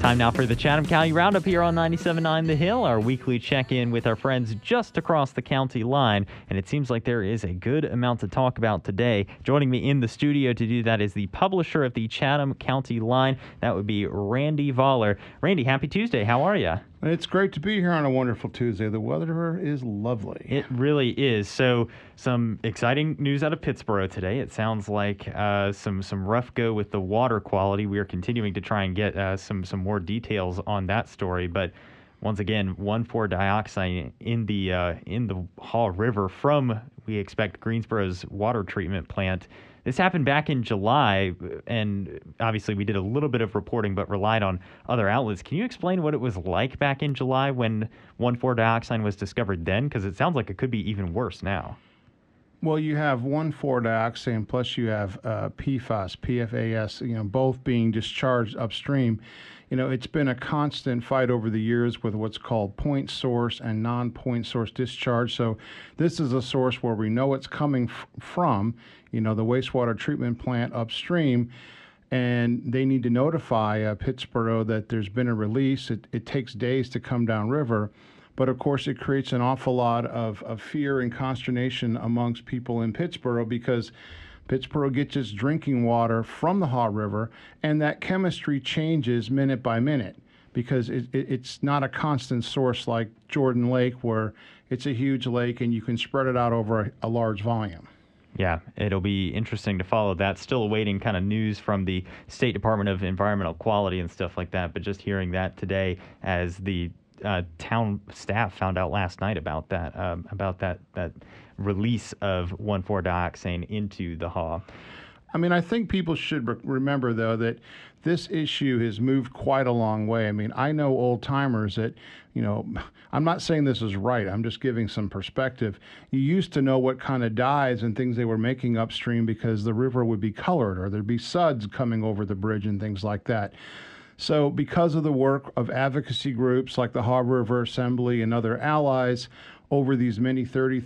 Time now for the Chatham County Roundup here on 97.9 The Hill, our weekly check-in with our friends just across the county line. And it seems like there is a good amount to talk about today. Joining me in the studio to do that is the publisher of the Chatham County Line. That would be Randy Voller. Randy, happy Tuesday. How are you? It's great to be here on a wonderful Tuesday. The weather is lovely. It really is. So some exciting news out of Pittsboro today. It sounds like some rough go with the water quality. We are continuing to try and get some more details on that story. But once again, 1,4-dioxane in the Haw River from, we expect, Greensboro's water treatment plant. This happened back in July, and obviously we did a little bit of reporting but relied on other outlets. Can you explain what it was like back in July when 1,4-dioxane was discovered then? Because it sounds like it could be even worse now. Well, you have 1,4-dioxane plus you have PFAS, PFAS, both being discharged upstream. It's been a constant fight over the years with what's called point source and non-point source discharge. So this is a source where we know it's coming from, the wastewater treatment plant upstream, and they need to notify Pittsboro that there's been a release. It takes days to come downriver. But of course, it creates an awful lot of fear and consternation amongst people in Pittsboro because Pittsboro gets its drinking water from the Haw River, and that chemistry changes minute by minute because it's not a constant source like Jordan Lake, where it's a huge lake and you can spread it out over a large volume. Yeah, it'll be interesting to follow that. Still awaiting kind of news from the State Department of Environmental Quality and stuff like that, but just hearing that today as the town staff found out last night about that release of 1,4-dioxane into the Haw. I think people should remember, though, that this issue has moved quite a long way. I know old timers that, I'm not saying this is right. I'm just giving some perspective. You used to know what kind of dyes and things they were making upstream because the river would be colored or there'd be suds coming over the bridge and things like that. So because of the work of advocacy groups like the Haw River Assembly and other allies, over these many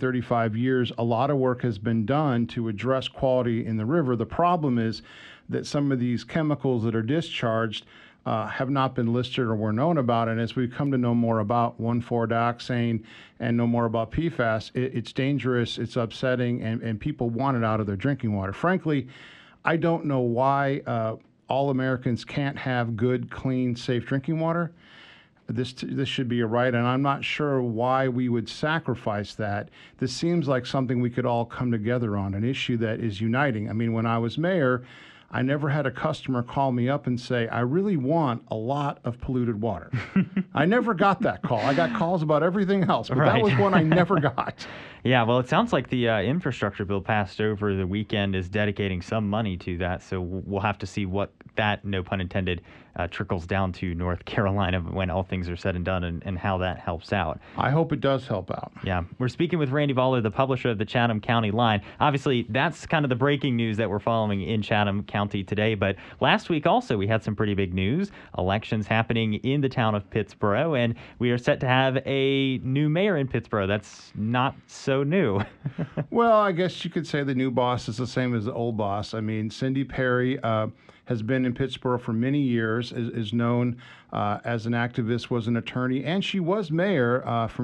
35 years, a lot of work has been done to address quality in the river. The problem is that some of these chemicals that are discharged have not been listed or were known about. And as we've come to know more about 1,4-dioxane and know more about PFAS, it's dangerous, it's upsetting, and people want it out of their drinking water. Frankly, I don't know why all Americans can't have good, clean, safe drinking water. This should be a right, and I'm not sure why we would sacrifice that. This seems like something we could all come together on, an issue that is uniting. When I was mayor, I never had a customer call me up and say, I really want a lot of polluted water. I never got that call. I got calls about everything else, but Right. That was one I never got. Yeah, well, it sounds like the infrastructure bill passed over the weekend is dedicating some money to that, so we'll have to see what that, no pun intended, trickles down to North Carolina when all things are said and done and how that helps out. I hope it does help out. Yeah, we're speaking with Randy Voller, the publisher of the Chatham County Line. Obviously, that's kind of the breaking news that we're following in Chatham County today, but last week also we had some pretty big news. Elections happening in the town of Pittsboro, and we are set to have a new mayor in Pittsboro. That's not so new. Well, I guess you could say the new boss is the same as the old boss. Cindy Perry has been in Pittsboro for many years, is known as an activist, was an attorney, and she was mayor from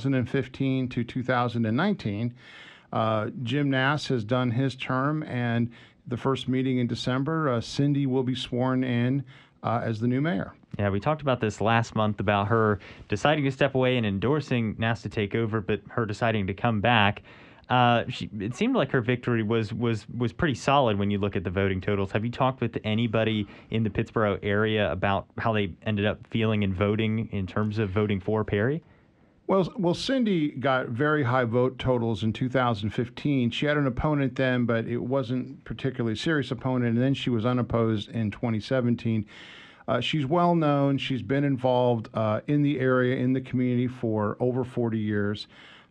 2015 to 2019. Jim Nass has done his term, and the first meeting in December, Cindy will be sworn in as the new mayor. Yeah, we talked about this last month about her deciding to step away and endorsing Nass to take over, but her deciding to come back. It seemed like her victory was pretty solid when you look at the voting totals. Have you talked with anybody in the Pittsboro area about how they ended up feeling in voting in terms of voting for Perry? Well, Cindy got very high vote totals in 2015. She had an opponent then, but it wasn't particularly serious opponent, and then she was unopposed in 2017. She's well known. She's been involved in the area, in the community for over 40 years.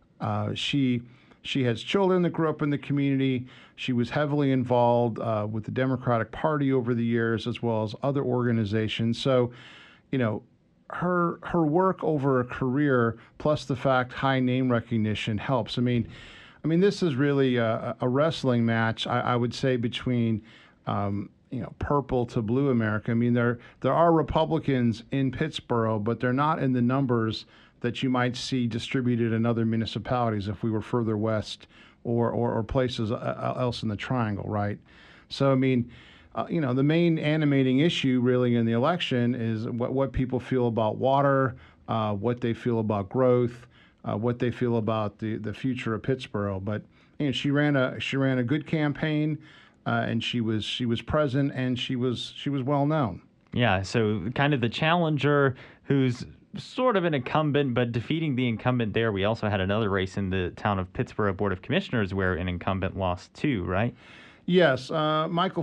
She has children that grew up in the community. She was heavily involved with the Democratic Party over the years, as well as other organizations. So, her work over a career, plus the fact high name recognition helps. This is really a wrestling match, I would say, between purple to blue America. I mean, there are Republicans in Pittsboro, but they're not in the numbers that you might see distributed in other municipalities if we were further west or places else in the triangle, right? So, I mean, the main animating issue really in the election is what people feel about water, what they feel about growth, what they feel about the future of Pittsboro. But she ran a good campaign, and she was present, and she was well known. Yeah, so kind of the challenger who's sort of an incumbent, but defeating the incumbent there. We also had another race in the town of Pittsboro Board of Commissioners where an incumbent lost too, right? Yes, Michael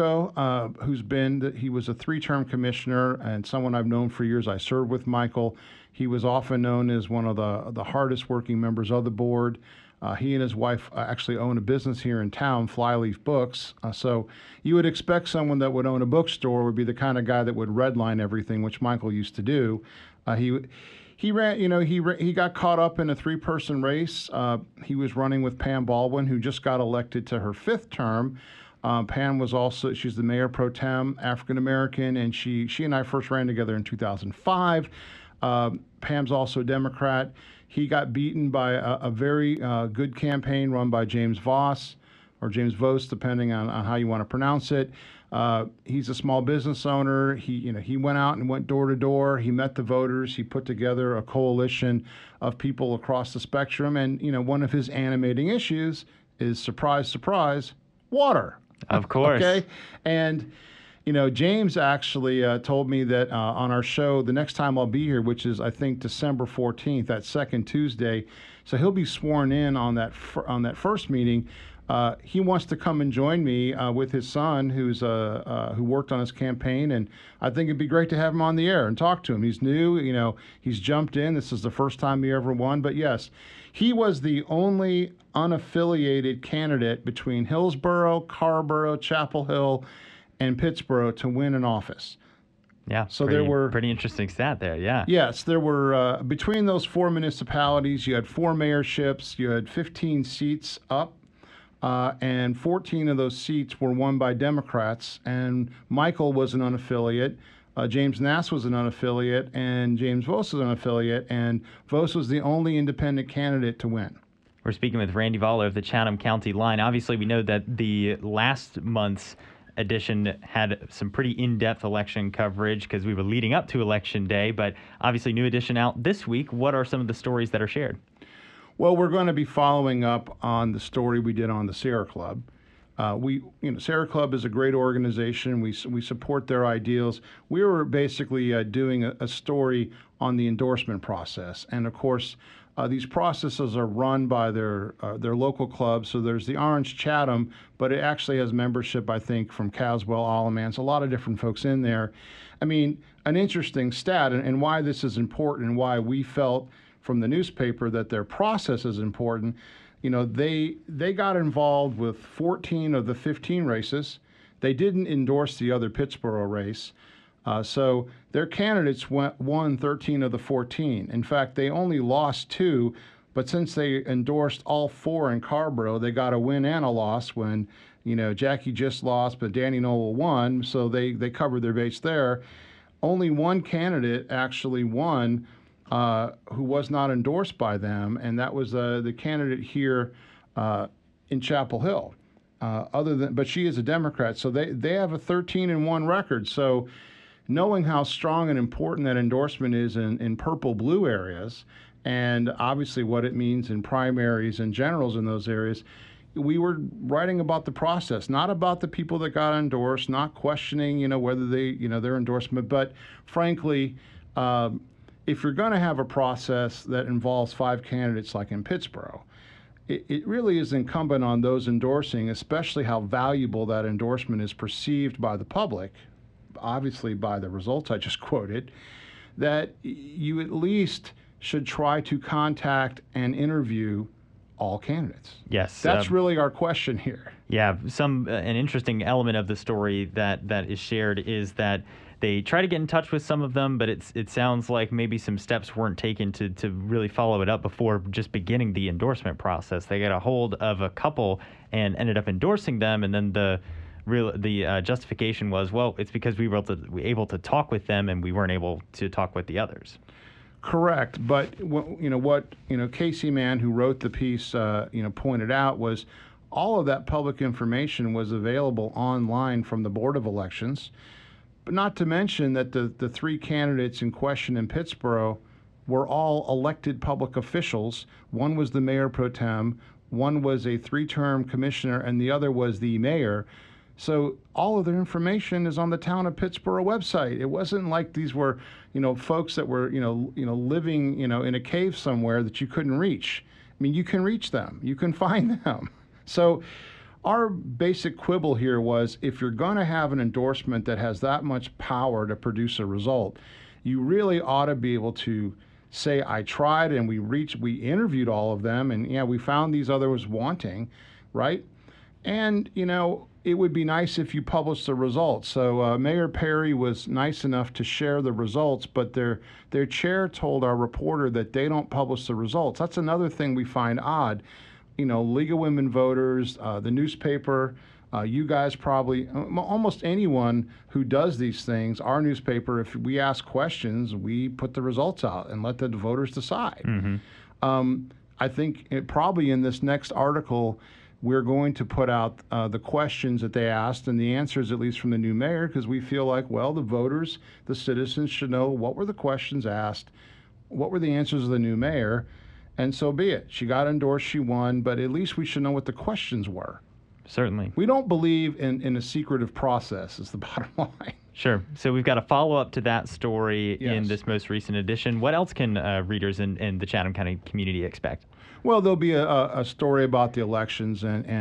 Fiocco, he was a 3-term commissioner and someone I've known for years. I served with Michael. He was often known as one of the hardest working members of the board. He and his wife actually own a business here in town, Flyleaf Books. So you would expect someone that would own a bookstore would be the kind of guy that would redline everything, which Michael used to do. He got caught up in a 3-person race. He was running with Pam Baldwin, who just got elected to her 5th term. Pam she's the mayor pro tem, African American, and she and I first ran together in 2005. Pam's also a Democrat. He got beaten by a very good campaign run by James Voss, or James Vos, depending on how you want to pronounce it. He's a small business owner. He went out and went door to door. He met the voters. He put together a coalition of people across the spectrum. And, one of his animating issues is, surprise, surprise, water. Of course. Okay. And, James actually told me that on our show, the next time I'll be here, which is, I think, December 14th, that second Tuesday. So he'll be sworn in on that first meeting. He wants to come and join me with his son, who worked on his campaign, and I think it'd be great to have him on the air and talk to him. He's new, he's jumped in. This is the first time he ever won, but yes, he was the only unaffiliated candidate between Hillsborough, Carrboro, Chapel Hill, and Pittsboro to win an office. Yeah, so there were pretty interesting stat there. Yeah. Yes, there were between those 4 municipalities, you had 4 mayorships, you had 15 seats up. And 14 of those seats were won by Democrats, and Michael was an unaffiliate. James Nass was an unaffiliate, and James Vos was an unaffiliate, and Vos was the only independent candidate to win. We're speaking with Randy Voller of the Chatham County Line. Obviously, we know that the last month's edition had some pretty in-depth election coverage because we were leading up to Election Day, but obviously new edition out this week. What are some of the stories that are shared? Well, we're going to be following up on the story we did on the Sierra Club. Sierra Club is a great organization. We support their ideals. We were basically doing a story on the endorsement process, and of course, these processes are run by their local clubs. So there's the Orange Chatham, but it actually has membership, I think, from Caswell, Alamance, a lot of different folks in there. I mean, an interesting stat, and why this is important, and why we felt from the newspaper that their process is important. They got involved with 14 of the 15 races. They didn't endorse the other Pittsboro race. So their candidates won 13 of the 14. In fact, they only lost 2, but since they endorsed all 4 in Carrboro, they got a win and a loss when, Jackie just lost, but Danny Noel won, so they covered their base there. Only one candidate actually won who was not endorsed by them, and that was the candidate here in Chapel Hill. But she is a Democrat, so they have a 13-1 record. So knowing how strong and important that endorsement is in purple-blue areas, and obviously what it means in primaries and generals in those areas, we were writing about the process, not about the people that got endorsed, not questioning, whether their endorsement, but frankly, if you're going to have a process that involves 5 candidates like in Pittsboro, it really is incumbent on those endorsing, especially how valuable that endorsement is perceived by the public, obviously by the results I just quoted, that you at least should try to contact and interview all candidates. Yes. That's really our question here. Yeah, an interesting element of the story that is shared is that they try to get in touch with some of them, but it sounds like maybe some steps weren't taken to really follow it up before just beginning the endorsement process. They got a hold of a couple and ended up endorsing them, and then the the justification was, well, it's because we were able to talk with them and we weren't able to talk with the others. Correct, but what Casey Mann, who wrote the piece, pointed out was all of that public information was available online from the Board of Elections, but not to mention that the three candidates in question in Pittsboro were all elected public officials. One was the mayor pro tem, one was a three-term commissioner, and the other was the mayor. So all of their information is on the Town of Pittsboro website. It wasn't like these were, folks that were, living, in a cave somewhere that you couldn't reach. I mean, you can reach them. You can find them. So our basic quibble here was, if you're going to have an endorsement that has that much power to produce a result, you really ought to be able to say, I tried, and we interviewed all of them, and yeah, we found these others wanting, right? And, it would be nice if you published the results. So Mayor Perry was nice enough to share the results, but their chair told our reporter that they don't publish the results. That's another thing we find odd. League of Women Voters, the newspaper, you guys probably, almost anyone who does these things, our newspaper, if we ask questions, we put the results out and let the voters decide. Mm-hmm. I think probably in this next article, we're going to put out the questions that they asked and the answers, at least from the new mayor, because we feel like, well, the voters, the citizens should know what were the questions asked, what were the answers of the new mayor, and so be it. She got endorsed, she won, but at least we should know what the questions were. Certainly. We don't believe in a secretive process, is the bottom line. Sure. So we've got a follow-up to that story Yes. in this most recent edition. What else can readers in the Chatham County community expect? Well, there'll be a story about the elections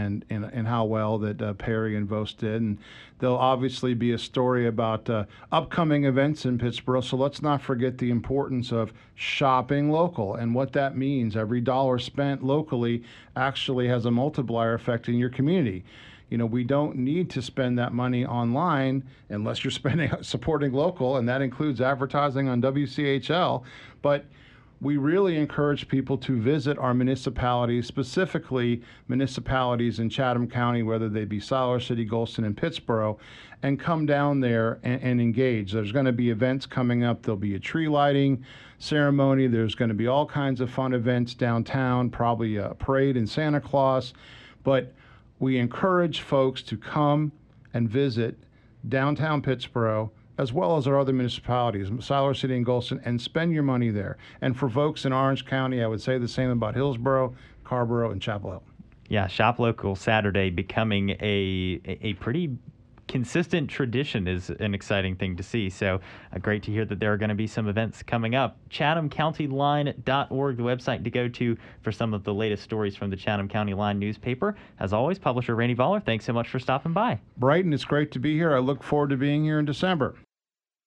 and how well that Perry and Vos did. And there'll obviously be a story about upcoming events in Pittsboro. So let's not forget the importance of shopping local and what that means. Every dollar spent locally actually has a multiplier effect in your community. We don't need to spend that money online unless you're supporting local, and that includes advertising on WCHL. But we really encourage people to visit our municipalities, specifically municipalities in Chatham County, whether they be Siler City, Golston, and Pittsboro, and come down there and engage. There's going to be events coming up. There'll be a tree lighting ceremony. There's going to be all kinds of fun events downtown, probably a parade and Santa Claus. But we encourage folks to come and visit downtown Pittsboro, as well as our other municipalities, Siler City and Golston, and spend your money there. And for folks in Orange County, I would say the same about Hillsborough, Carrboro, and Chapel Hill. Yeah, Shop Local Saturday becoming a pretty consistent tradition is an exciting thing to see. So great to hear that there are going to be some events coming up. ChathamCountyLine.org, the website to go to for some of the latest stories from the Chatham County Line newspaper. As always, publisher Randy Voller, thanks so much for stopping by. Brighton, it's great to be here. I look forward to being here in December.